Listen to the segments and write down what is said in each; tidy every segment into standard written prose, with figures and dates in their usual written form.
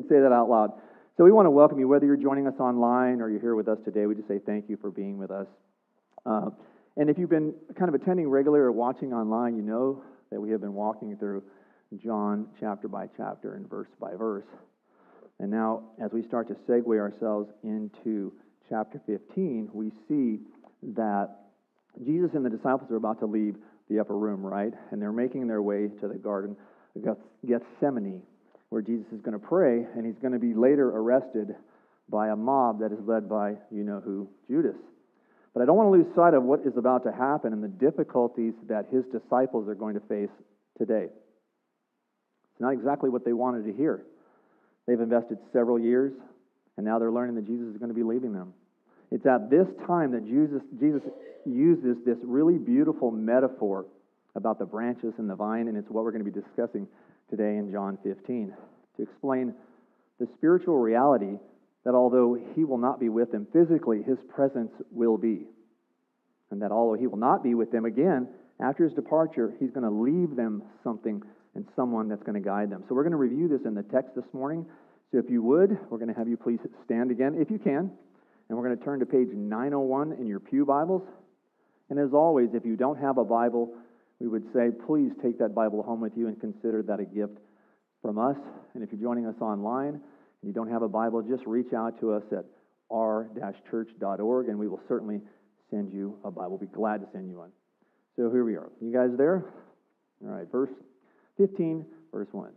say that out loud. So we want to welcome you, whether you're joining us online or you're here with us today. We just say thank you for being with us. And if you've been kind of attending regularly or watching online, you know that we have been walking through John chapter by chapter and verse by verse. And now, as we start to segue ourselves into chapter 15, we see that Jesus and the disciples are about to leave the upper room, right? And they're making their way to the Garden of Gethsemane, where Jesus is going to pray, and he's going to be later arrested by a mob that is led by, you know who, Judas. But I don't want to lose sight of what is about to happen and the difficulties that his disciples are going to face today. It's not exactly what they wanted to hear. They've invested several years, and now they're learning that Jesus is going to be leaving them. It's at this time that Jesus uses this really beautiful metaphor about the branches and the vine, and it's what we're going to be discussing today in John 15, to explain the spiritual reality that although he will not be with them physically, his presence will be. And that although he will not be with them again, after his departure, he's going to leave them something and someone that's going to guide them. So we're going to review this in the text this morning. So if you would, we're going to have you please stand again, if you can. And we're going to turn to page 901 in your pew Bibles. And as always, if you don't have a Bible, we would say, please take that Bible home with you and consider that a gift from us. And if you're joining us online and you don't have a Bible, just reach out to us at r-church.org, and we will certainly send you a Bible. We'll be glad to send you one. So here we are. You guys there? All right, verse 15, verse 1.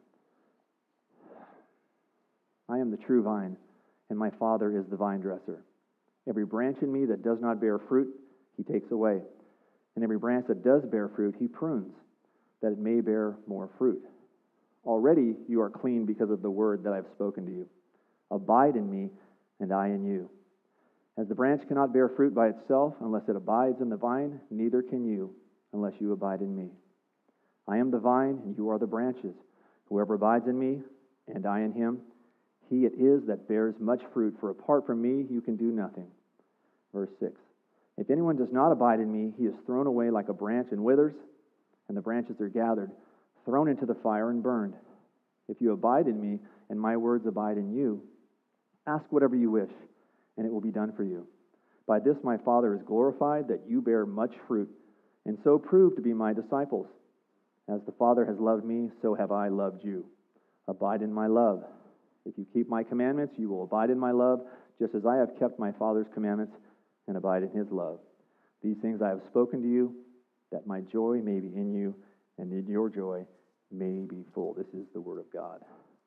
I am the true vine, and my Father is the vine dresser. Every branch in me that does not bear fruit, he takes away. And every branch that does bear fruit, he prunes, that it may bear more fruit. Already you are clean because of the word that I have spoken to you. Abide in me, and I in you. As the branch cannot bear fruit by itself unless it abides in the vine, neither can you unless you abide in me. I am the vine, and you are the branches. Whoever abides in me, and I in him, he it is that bears much fruit, for apart from me you can do nothing. Verse 6. If anyone does not abide in me, he is thrown away like a branch and withers, and the branches are gathered, thrown into the fire and burned. If you abide in me, and my words abide in you, ask whatever you wish, and it will be done for you. By this my Father is glorified, that you bear much fruit, and so prove to be my disciples. As the Father has loved me, so have I loved you. Abide in my love. If you keep my commandments, you will abide in my love, just as I have kept my Father's commandments and abide in his love. These things I have spoken to you, that my joy may be in you, and in your joy may be full. This is the word of God.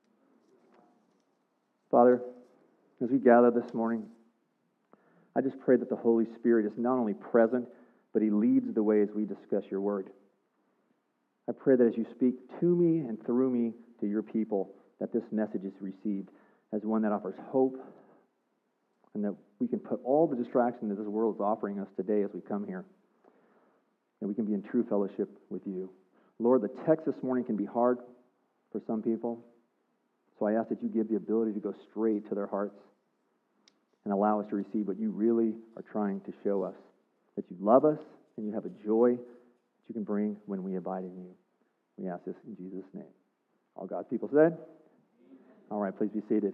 Father, as we gather this morning, I just pray that the Holy Spirit is not only present, but he leads the way as we discuss your word. I pray that as you speak to me and through me to your people, that this message is received as one that offers hope, and that we can put all the distraction that this world is offering us today as we come here, and we can be in true fellowship with you. Lord, the text this morning can be hard for some people, so I ask that you give the ability to go straight to their hearts and allow us to receive what you really are trying to show us, that you love us and you have a joy that you can bring when we abide in you. We ask this in Jesus' name. All God's people said? All right, please be seated.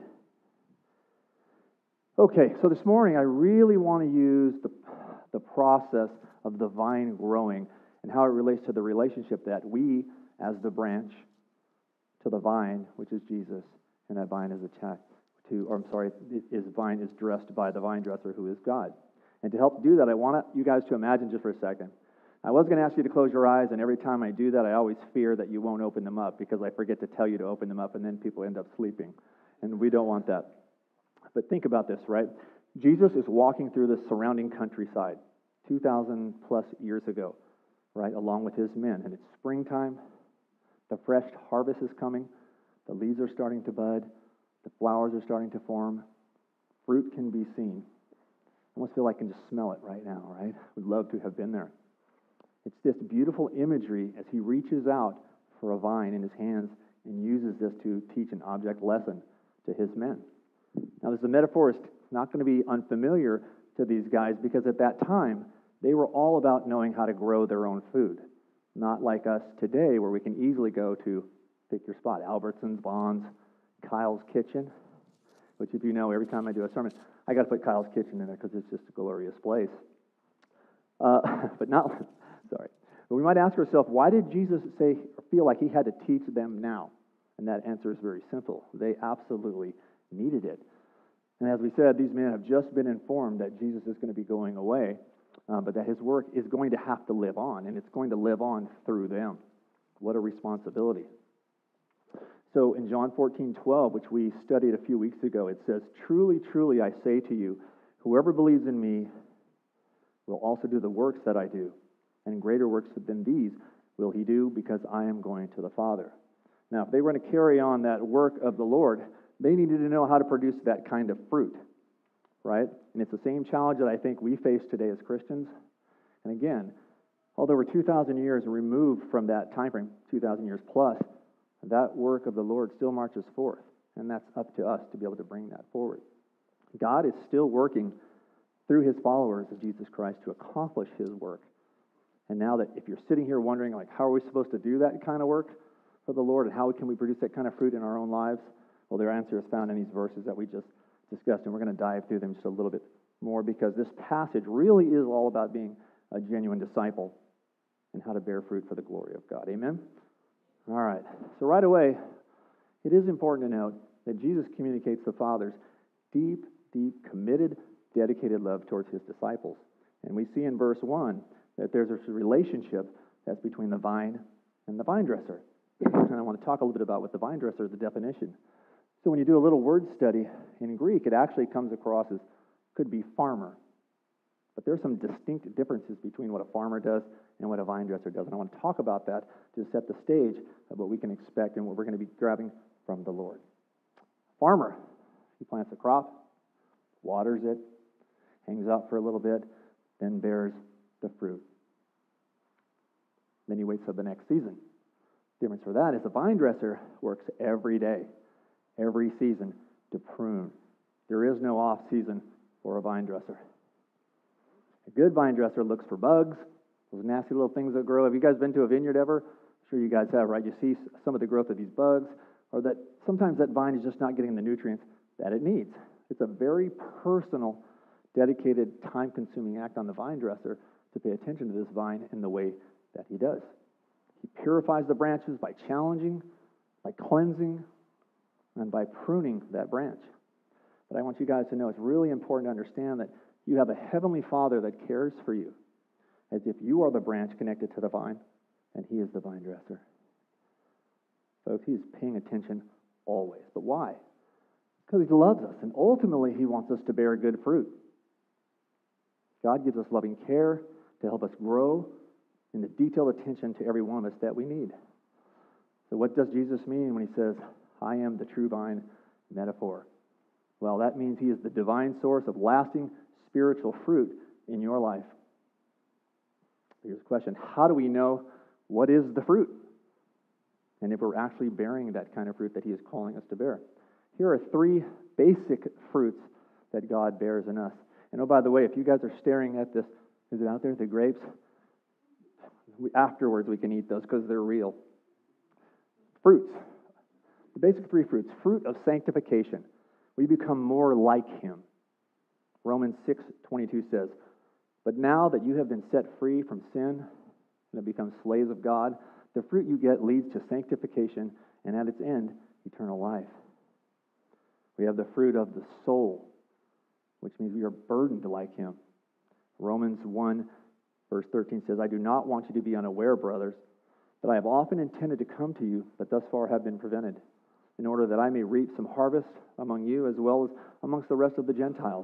Okay, so this morning I really want to use the process of the vine growing and how it relates to the relationship that we, as the branch, to the vine, which is Jesus, and that vine is attached to, vine is dressed by the vine dresser, who is God. And to help do that, I want you guys to imagine just for a second. I was going to ask you to close your eyes, and every time I do that, I always fear that you won't open them up because I forget to tell you to open them up, and then people end up sleeping. And we don't want that. But think about this, right? Jesus is walking through the surrounding countryside 2,000 plus years ago, right, along with his men. And it's springtime. The fresh harvest is coming. The leaves are starting to bud. The flowers are starting to form. Fruit can be seen. I almost feel like I can just smell it right now, right? We'd love to have been there. It's this beautiful imagery as he reaches out for a vine in his hands and uses this to teach an object lesson to his men. Now, this metaphor is not going to be unfamiliar to these guys because at that time, they were all about knowing how to grow their own food. Not like us today where we can easily go to, pick your spot, Albertsons, Bonds, Kyle's Kitchen, which if you know, every time I do a sermon, I got to put Kyle's Kitchen in there because it's just a glorious place. But not, sorry. But we might ask ourselves, why did Jesus say or feel like he had to teach them now? And that answer is very simple. They absolutely needed it. And as we said, these men have just been informed that Jesus is going to be going away, but that his work is going to have to live on, and it's going to live on through them. What a responsibility. So in John 14:12, which we studied a few weeks ago, it says, "Truly, truly, I say to you, whoever believes in me will also do the works that I do, and greater works than these will he do, because I am going to the Father." Now, if they were going to carry on that work of the Lord, they needed to know how to produce that kind of fruit, right? And it's the same challenge that I think we face today as Christians. And again, although we're 2,000 years removed from that time frame, 2,000 years plus, that work of the Lord still marches forth, and that's up to us to be able to bring that forward. God is still working through his followers of Jesus Christ to accomplish his work. And now that if you're sitting here wondering, like, how are we supposed to do that kind of work for the Lord, and how can we produce that kind of fruit in our own lives? Well, their answer is found in these verses that we just discussed, and we're going to dive through them just a little bit more, because this passage really is all about being a genuine disciple and how to bear fruit for the glory of God. Amen? All right. So right away, it is important to note that Jesus communicates the Father's deep, committed, dedicated love towards his disciples. And we see in verse 1 that there's a relationship that's between the vine and the vine dresser. And I want to talk a little bit about what the vine dresser is, the definition. So when you do a little word study in Greek, it actually comes across as could be farmer. But there's some distinct differences between what a farmer does and what a vine dresser does. And I want to talk about that to set the stage of what we can expect and what we're going to be grabbing from the Lord. Farmer, he plants a crop, waters it, hangs out for a little bit, then bears the fruit. Then he waits for the next season. The difference for that is a vine dresser works every day, every season to prune. There is no off season for a vine dresser. A good vine dresser looks for bugs, those nasty little things that grow. Have you guys been to a vineyard ever? I'm sure you guys have, right? You see some of the growth of these bugs, or that sometimes that vine is just not getting the nutrients that it needs. It's a very personal, dedicated, time-consuming act on the vine dresser to pay attention to this vine in the way that he does. He purifies the branches by challenging, by cleansing, and by pruning that branch. But I want you guys to know it's really important to understand that you have a heavenly Father that cares for you as if you are the branch connected to the vine, and he is the vine dresser. Folks, he is paying attention always. But why? Because he loves us, and ultimately he wants us to bear good fruit. God gives us loving care to help us grow in the detailed attention to every one of us that we need. So what does Jesus mean when he says, "I am the true vine," metaphor? Well, that means he is the divine source of lasting spiritual fruit in your life. Here's the question: how do we know what is the fruit? And if we're actually bearing that kind of fruit that he is calling us to bear. Here are 3 basic fruits that God bears in us. And oh, by the way, if you guys are staring at this, is it out there, the grapes? Afterwards we can eat those because they're real. Fruits. The basic 3 fruits. Fruit of sanctification. We become more like him. Romans 6:22 says, "But now that you have been set free from sin and have become slaves of God, the fruit you get leads to sanctification and at its end, eternal life." We have the fruit of the soul, which means we are burdened like him. Romans 1, verse 13 says, "I do not want you to be unaware, brothers, that I have often intended to come to you, but thus far have been prevented, in order that I may reap some harvest among you as well as amongst the rest of the Gentiles."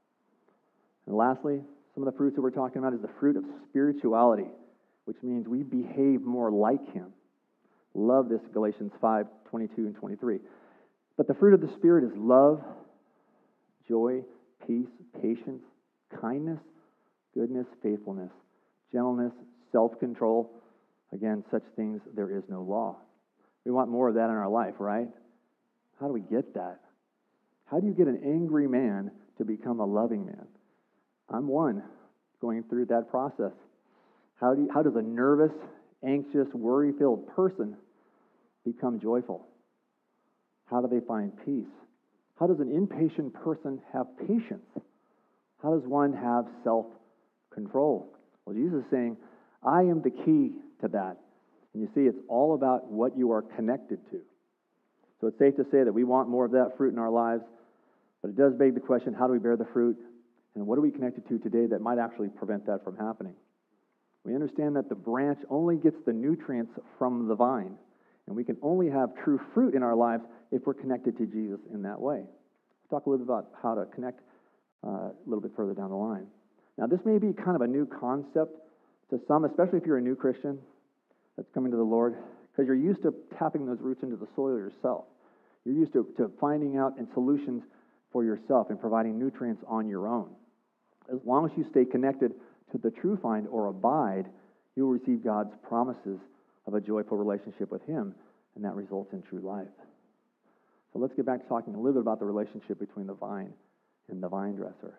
And lastly, some of the fruits that we're talking about is the fruit of spirituality, which means we behave more like him. Love this, Galatians 5:22 and 23. But the fruit of the Spirit is love, joy, peace, patience, kindness, goodness, faithfulness, gentleness, self-control. Again, such things there is no law. We want more of that in our life, right? How do we get that? How do you get an angry man to become a loving man? I'm one going through that process. How does a nervous, anxious, worry-filled person become joyful? How do they find peace? How does an impatient person have patience? How does one have self-control? Well, Jesus is saying, I am the key to that. And you see, it's all about what you are connected to. So it's safe to say that we want more of that fruit in our lives, but it does beg the question, how do we bear the fruit? And what are we connected to today that might actually prevent that from happening? We understand that the branch only gets the nutrients from the vine, and we can only have true fruit in our lives if we're connected to Jesus in that way. Let's talk a little bit about how to connect a little bit further down the line. Now, this may be kind of a new concept to some, especially if you're a new Christian that's coming to the Lord, because you're used to tapping those roots into the soil yourself. You're used to finding out and solutions for yourself and providing nutrients on your own. As long as you stay connected to the true vine or abide, you'll receive God's promises of a joyful relationship with Him, and that results in true life. So let's get back to talking a little bit about the relationship between the vine and the vine dresser.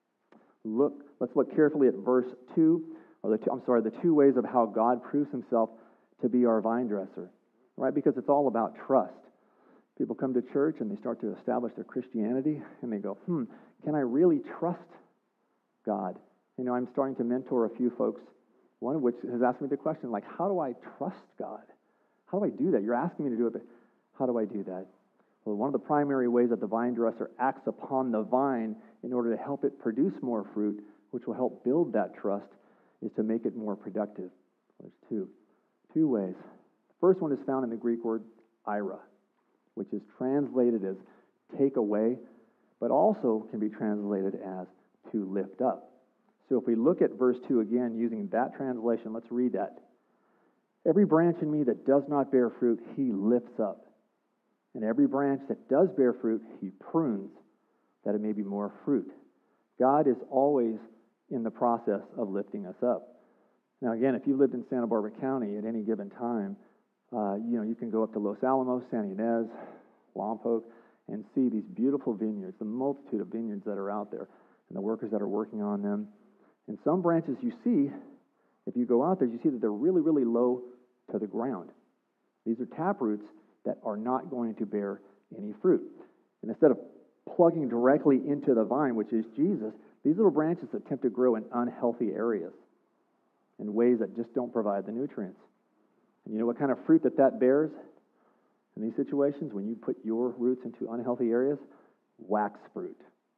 Let's look carefully at verse 2, or the two ways of how God proves Himself to be our vine dresser, right? Because it's all about trust. People come to church and they start to establish their Christianity, and they go, can I really trust God? You know, I'm starting to mentor a few folks, one of which has asked me the question, like, how do I trust God? How do I do that? You're asking me to do it, but how do I do that? Well, one of the primary ways that the vine dresser acts upon the vine in order to help it produce more fruit, which will help build that trust, is to make it more productive. There's two ways. The first one is found in the Greek word ira, which is translated as take away, but also can be translated as to lift up. So if we look at verse 2 again, using that translation, let's read that. Every branch in me that does not bear fruit, He lifts up. And every branch that does bear fruit, He prunes, that it may be more fruit. God is always in the process of lifting us up. Now again, if you lived in Santa Barbara County at any given time, you can go up to Los Alamos, Santa Ynez, Lompoc, and see these beautiful vineyards, the multitude of vineyards that are out there, and the workers that are working on them. And some branches you see, if you go out there, you see that they're really, really low to the ground. These are taproots that are not going to bear any fruit. And instead of plugging directly into the vine, which is Jesus, these little branches attempt to grow in unhealthy areas in ways that just don't provide the nutrients. And you know what kind of fruit that bears in these situations when you put your roots into unhealthy areas? Wax fruit.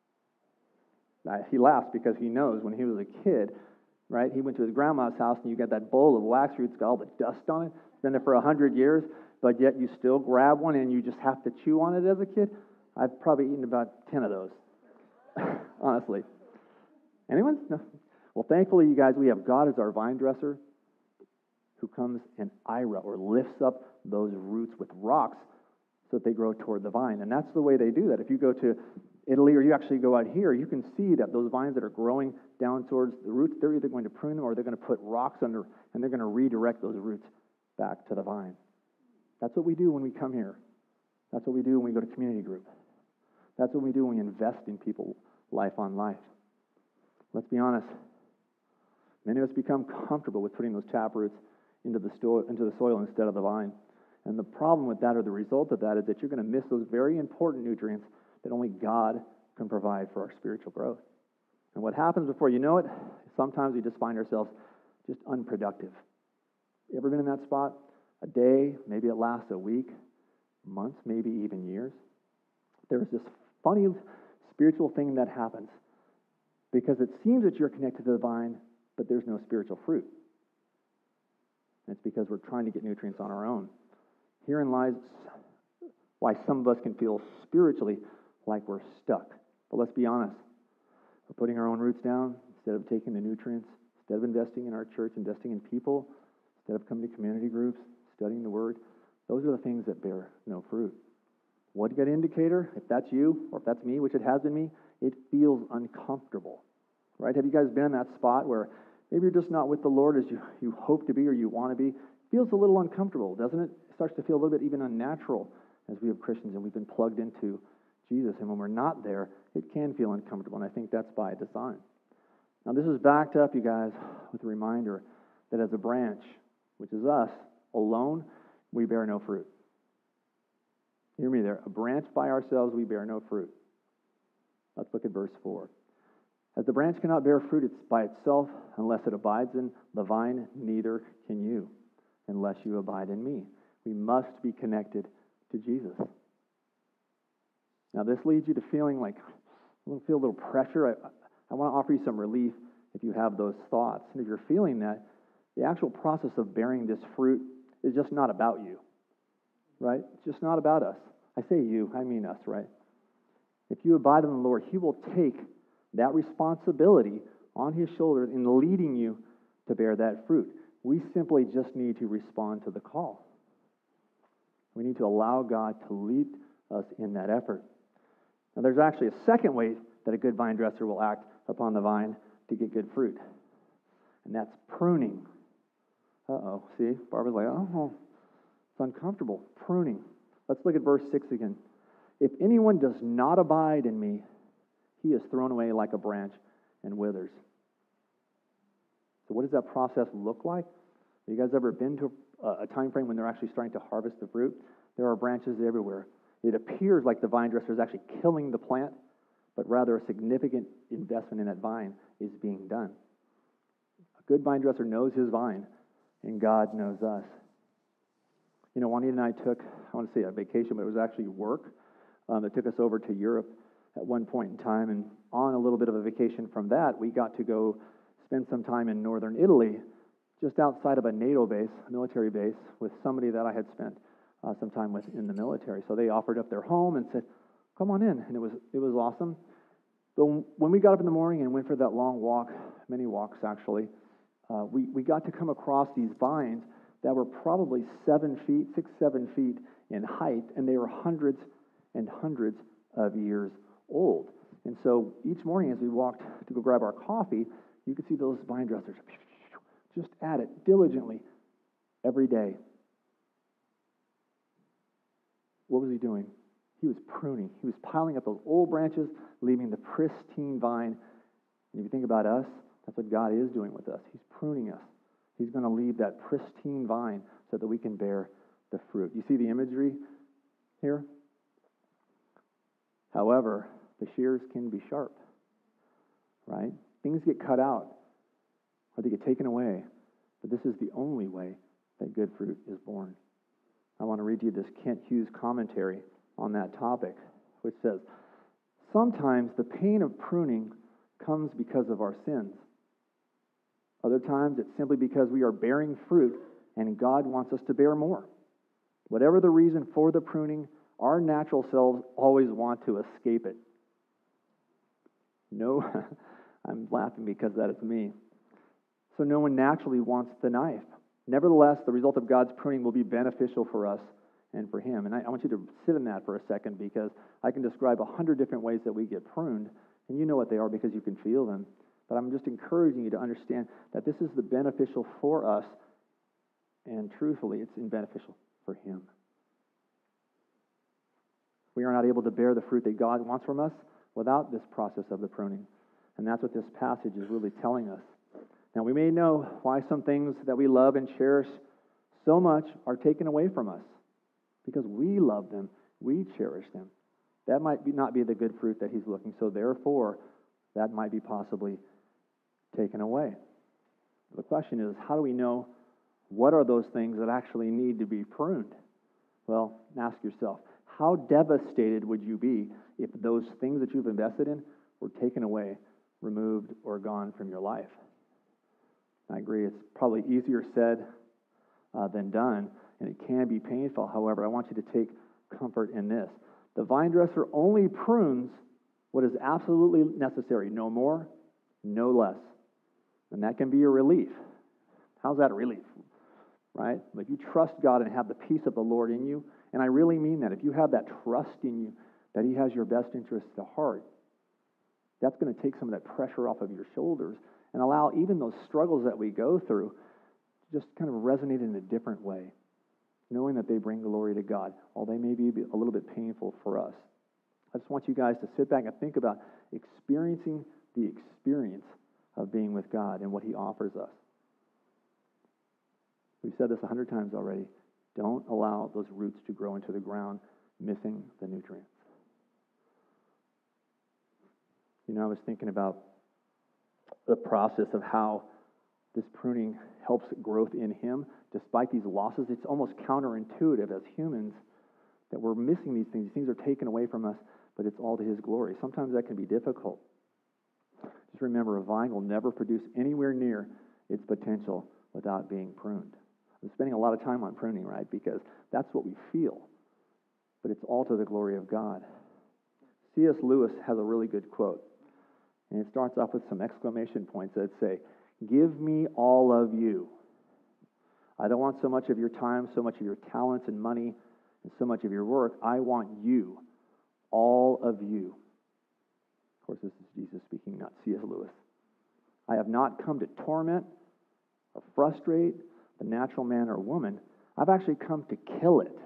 Now, he laughs because he knows when he was a kid, right, he went to his grandma's house and you got that bowl of wax fruit, it's got all the dust on it, it's been there for 100 years, but yet you still grab one and you just have to chew on it as a kid. I've probably eaten about 10 of those, honestly. Anyone? No? Well, thankfully, you guys, we have God as our vine dresser who comes and ira, or lifts up those roots with rocks so that they grow toward the vine. And that's the way they do that. If you go to Italy or you actually go out here, you can see that those vines that are growing down towards the roots, they're either going to prune them or they're going to put rocks under, and they're going to redirect those roots back to the vine. That's what we do when we come here. That's what we do when we go to community group. That's what we do when we invest in people life on life. Let's be honest. Many of us become comfortable with putting those taproots into the soil instead of the vine. And the problem with that, or the result of that, is that you're going to miss those very important nutrients that only God can provide for our spiritual growth. And what happens before you know it, sometimes we just find ourselves just unproductive. You ever been in that spot? A day, maybe it lasts a week, months, maybe even years. There's this funny spiritual thing that happens because it seems that you're connected to the vine, but there's no spiritual fruit. And it's because we're trying to get nutrients on our own. Herein lies why some of us can feel spiritually like we're stuck. But let's be honest. We're putting our own roots down instead of taking the nutrients, instead of investing in our church, investing in people, instead of coming to community groups, studying the Word. Those are the things that bear no fruit. What good indicator? If that's you, or if that's me, which it has been me, it feels uncomfortable. Right? Have you guys been in that spot where maybe you're just not with the Lord as you hope to be or you want to be? It feels a little uncomfortable, doesn't it? It starts to feel a little bit even unnatural as we have Christians and we've been plugged into Jesus. And when we're not there, it can feel uncomfortable. And I think that's by design. Now, this is backed up, you guys, with a reminder that as a branch, which is us, alone, we bear no fruit. Hear me there. A branch by ourselves, we bear no fruit. Let's look at verse 4. As the branch cannot bear fruit by itself unless it abides in the vine, neither can you unless you abide in me. We must be connected to Jesus. Now, this leads you to feeling like, feel a little pressure. I want to offer you some relief if you have those thoughts. And if you're feeling that, the actual process of bearing this fruit is just not about you, right? It's just not about us. I say you, I mean us, right? If you abide in the Lord, He will take that responsibility on His shoulders in leading you to bear that fruit. We simply just need to respond to the call. We need to allow God to lead us in that effort. Now, there's actually a second way that a good vine dresser will act upon the vine to get good fruit, and that's pruning. Uh-oh, see? Barbara's like, oh, it's uncomfortable. Pruning. Let's look at verse 6 again. If anyone does not abide in me, he is thrown away like a branch and withers. So what does that process look like? Have you guys ever been to a time frame when they're actually starting to harvest the fruit? There are branches everywhere. It appears like the vine dresser is actually killing the plant, but rather a significant investment in that vine is being done. A good vine dresser knows his vine, and God knows us. You know, Juanita and I took, I want to say a vacation, but it was actually work that took us over to Europe at one point in time. And on a little bit of a vacation from that, we got to go spend some time in northern Italy, just outside of a NATO base, a military base, with somebody that I had spent some time with in the military. So they offered up their home and said, come on in. And it was awesome. But when we got up in the morning and went for that long walk, many walks actually, we got to come across these vines that were probably 7 feet, 6, 7 feet in height, and they were hundreds and hundreds of years old. And so each morning as we walked to go grab our coffee, you could see those vine dressers just at it diligently every day. What was he doing? He was pruning. He was piling up those old branches, leaving the pristine vine. And if you think about us, that's what God is doing with us. He's pruning us. He's going to leave that pristine vine so that we can bear the fruit. You see the imagery here? However, the shears can be sharp, right? Things get cut out or they get taken away, but this is the only way that good fruit is born. I want to read to you this Kent Hughes commentary on that topic, which says, sometimes the pain of pruning comes because of our sins. Other times it's simply because we are bearing fruit and God wants us to bear more. Whatever the reason for the pruning, our natural selves always want to escape it. No, I'm laughing because that is me. So no one naturally wants the knife. Nevertheless, the result of God's pruning will be beneficial for us and for Him. And I want you to sit in that for a second, because I can describe 100 different ways that we get pruned, and you know what they are because you can feel them. But I'm just encouraging you to understand that this is the beneficial for us, and truthfully, it's beneficial for Him. We are not able to bear the fruit that God wants from us without this process of the pruning. And that's what this passage is really telling us. Now, we may know why some things that we love and cherish so much are taken away from us. Because we love them, we cherish them. That might not be the good fruit that He's looking. So therefore, that might be possibly taken away. The question is, how do we know what are those things that actually need to be pruned? Well, ask yourself, how devastated would you be if those things that you've invested in were taken away, removed, or gone from your life? I agree, it's probably easier said than done, and it can be painful. However, I want you to take comfort in this. The vine dresser only prunes what is absolutely necessary, no more, no less. And that can be a relief. How's that a relief? Right? If you trust God and have the peace of the Lord in you, and I really mean that, if you have that trust in you that He has your best interests at heart, that's going to take some of that pressure off of your shoulders and allow even those struggles that we go through to just kind of resonate in a different way, knowing that they bring glory to God, although they may be a little bit painful for us. I just want you guys to sit back and think about experiencing the experience of being with God and what He offers us. We've said this 100 times already. Don't allow those roots to grow into the ground. missing the nutrients. I was thinking about the process of how this pruning helps growth in him. Despite these losses, it's almost counterintuitive as humans that we're missing these things. These things are taken away from us, but it's all to his glory. Sometimes that can be difficult. Just remember, a vine will never produce anywhere near its potential without being pruned. I'm spending a lot of time on pruning, right? Because that's what we feel. But it's all to the glory of God. C.S. Lewis has a really good quote. And it starts off with some exclamation points that say, "Give me all of you. I don't want so much of your time, so much of your talents and money, and so much of your work. I want you, all of you." Of course, this is Jesus speaking, not C.S. Lewis. "I have not come to torment or frustrate the natural man or woman. I've actually come to kill it.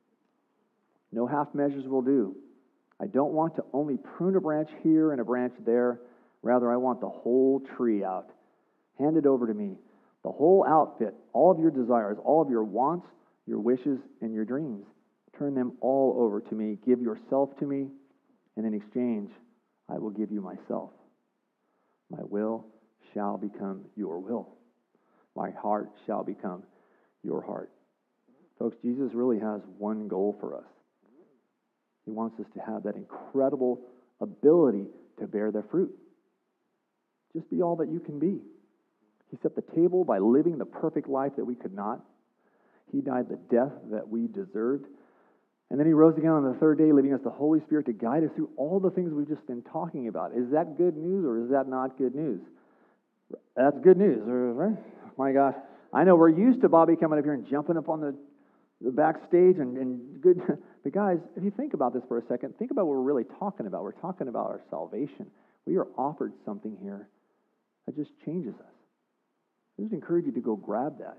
No half measures will do. I don't want to only prune a branch here and a branch there. Rather, I want the whole tree out. Hand it over to me. The whole outfit, all of your desires, all of your wants, your wishes, and your dreams. Turn them all over to me. Give yourself to me, and in exchange, I will give you myself. My will shall become your will. My heart shall become your heart." Folks, Jesus really has one goal for us. He wants us to have that incredible ability to bear the fruit. Just be all that you can be. He set the table by living the perfect life that we could not. He died the death that we deserved. And then he rose again on the third day, leaving us the Holy Spirit to guide us through all the things we've just been talking about. Is that good news or is that not good news? That's good news, right? My gosh. I know we're used to Bobby coming up here and jumping up on the backstage and good. But guys, if you think about this for a second, think about what we're really talking about. We're talking about our salvation. We are offered something here that just changes us. I just encourage you to go grab that.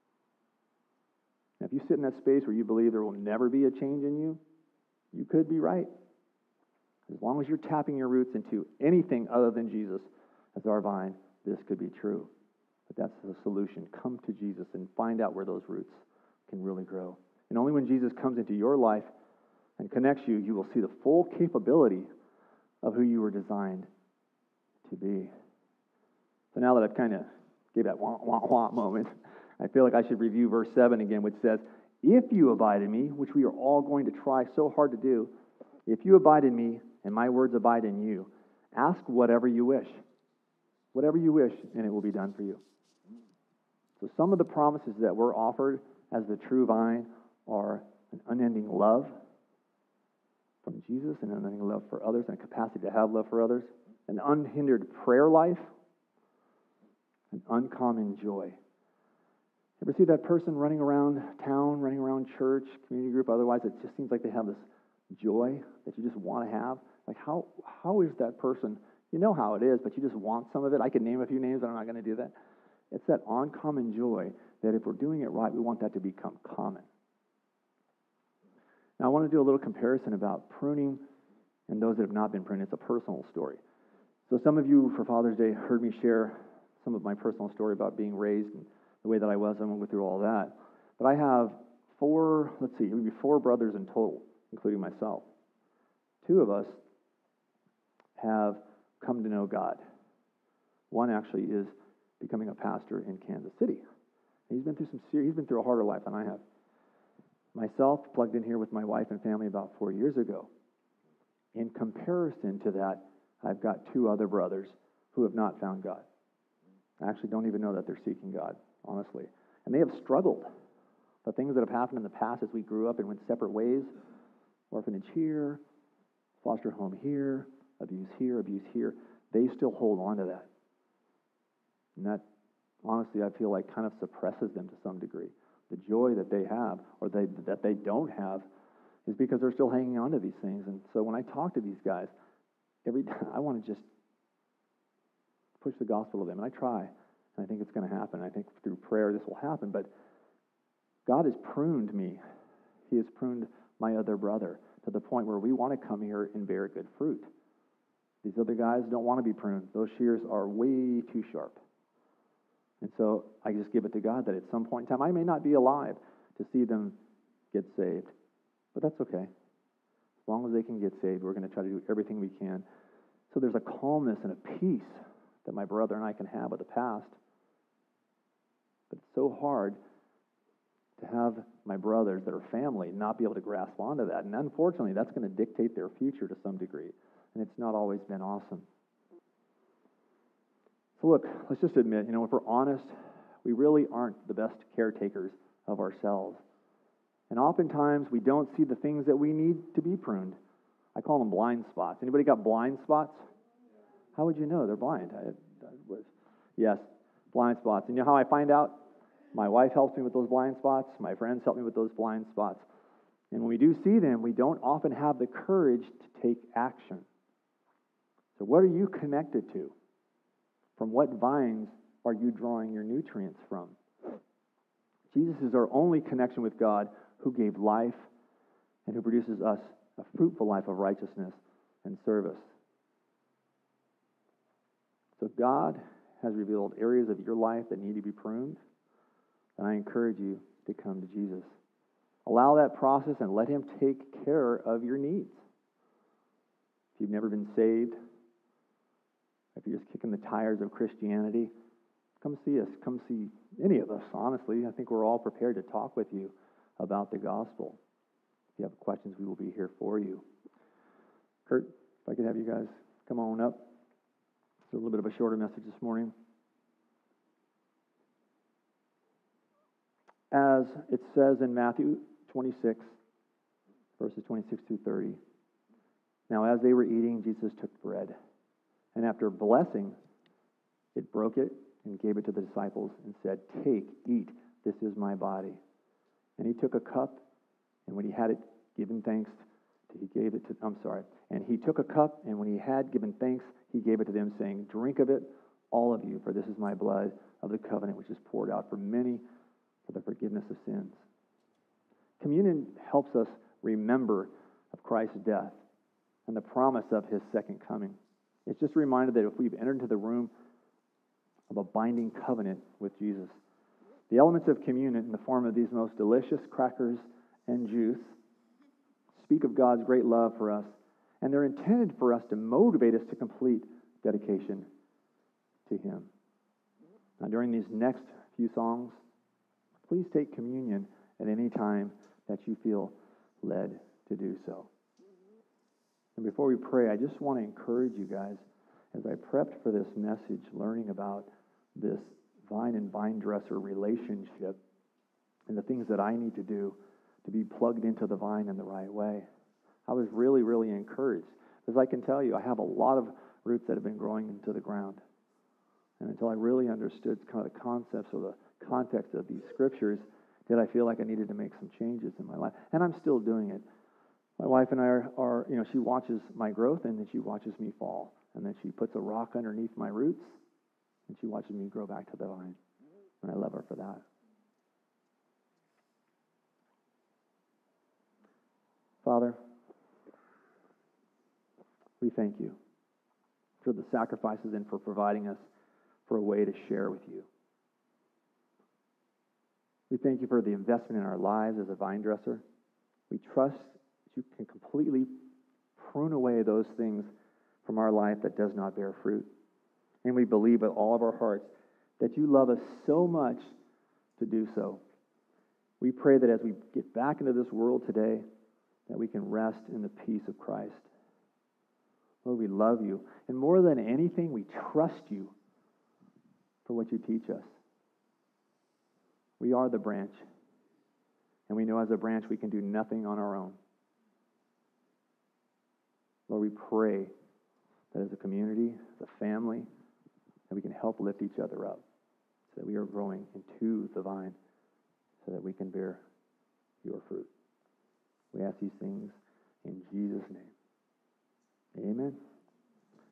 Now, if you sit in that space where you believe there will never be a change in you, you could be right. As long as you're tapping your roots into anything other than Jesus as our vine, this could be true. But that's the solution. Come to Jesus and find out where those roots can really grow. And only when Jesus comes into your life and connects you, you will see the full capability of who you were designed to be. So now that I've kind of gave that wah, wah, wah moment, I feel like I should review verse 7 again, which says, "If you abide in me," which we are all going to try so hard to do, "if you abide in me and my words abide in you, ask whatever you wish. Whatever you wish, and it will be done for you." So some of the promises that we're offered as the true vine are an unending love from Jesus, an unending love for others, and a capacity to have love for others, an unhindered prayer life, an uncommon joy. Ever see that person running around town, running around church, community group, otherwise, it just seems like they have this joy that you just want to have? Like, how is that person? You know how it is, but you just want some of it. I could name a few names, but I'm not going to do that. It's that uncommon joy that if we're doing it right, we want that to become common. Now, I want to do a little comparison about pruning and those that have not been pruned. It's a personal story. So some of you, for Father's Day, heard me share some of my personal story about being raised and the way that I was. I won't go through all that. But I have maybe four brothers in total, including myself. Two of us have come to know God. One actually is becoming a pastor in Kansas City. He's been through a harder life than I have. Myself, plugged in here with my wife and family about 4 years ago. In comparison to that, I've got two other brothers who have not found God. I actually don't even know that they're seeking God, honestly. And they have struggled. The things that have happened in the past as we grew up and went separate ways, orphanage here, foster home here, abuse here, they still hold on to that. And that, honestly, I feel like kind of suppresses them to some degree. The joy that they have, or that they don't have, is because they're still hanging on to these things. And so when I talk to these guys, every time I want to just push the gospel to them, and I try, and I think it's going to happen. I think through prayer this will happen, but God has pruned me. He has pruned my other brother to the point where we want to come here and bear good fruit. These other guys don't want to be pruned. Those shears are way too sharp. And so I just give it to God that at some point in time, I may not be alive to see them get saved, but that's okay. long as they can get saved, we're going to try to do everything we can. So there's a calmness and a peace that my brother and I can have with the past. But it's so hard to have my brothers that are family not be able to grasp onto that. And unfortunately, that's going to dictate their future to some degree. And it's not always been awesome. So look, let's just admit, if we're honest, we really aren't the best caretakers of ourselves. And oftentimes, we don't see the things that we need to be pruned. I call them blind spots. Anybody got blind spots? How would you know they're blind? Yes, blind spots. And you know how I find out? My wife helps me with those blind spots. My friends help me with those blind spots. And when we do see them, we don't often have the courage to take action. So what are you connected to? From what vines are you drawing your nutrients from? Jesus is our only connection with God, who gave life and who produces us a fruitful life of righteousness and service. So God has revealed areas of your life that need to be pruned, and I encourage you to come to Jesus. Allow that process and let Him take care of your needs. If you've never been saved, if you're just kicking the tires of Christianity, come see us. Come see any of us, honestly. I think we're all prepared to talk with you about the gospel. If you have questions, we will be here for you. Kurt, if I could have you guys come on up. It's a little bit of a shorter message this morning. As it says in Matthew 26, verses 26 through 30. Now, as they were eating, Jesus took bread, and after blessing, it broke it and gave it to the disciples and said, "Take, eat, this is my body." And he took a cup, and when he had it given thanks, And he took a cup, and when he had given thanks, he gave it to them, saying, "Drink of it, all of you, for this is my blood of the covenant, which is poured out for many for the forgiveness of sins." Communion helps us remember of Christ's death and the promise of his second coming. It's just a reminder that if we've entered into the room of a binding covenant with Jesus, the elements of communion in the form of these most delicious crackers and juice speak of God's great love for us, and they're intended for us to motivate us to complete dedication to Him. Now, during these next few songs, please take communion at any time that you feel led to do so. And before we pray, I just want to encourage you guys, as I prepped for this message, learning about this vine and vine dresser relationship and the things that I need to do to be plugged into the vine in the right way. I was really, really encouraged. Because I can tell you, I have a lot of roots that have been growing into the ground. And until I really understood kind of the concepts or the context of these scriptures, did I feel like I needed to make some changes in my life. And I'm still doing it. My wife and I are she watches my growth, and then she watches me fall. And then she puts a rock underneath my roots, and she watches me grow back to the vine. And I love her for that. Father, we thank you for the sacrifices and for providing us for a way to share with you. We thank you for the investment in our lives as a vine dresser. We trust that you can completely prune away those things from our life that does not bear fruit. And we believe with all of our hearts that you love us so much to do so. We pray that as we get back into this world today, that we can rest in the peace of Christ. Lord, we love you. And more than anything, we trust you for what you teach us. We are the branch. And we know as a branch we can do nothing on our own. Lord, we pray that as a community, as a family, that we can help lift each other up so that we are growing into the vine so that we can bear your fruit. We ask these things in Jesus' name. Amen.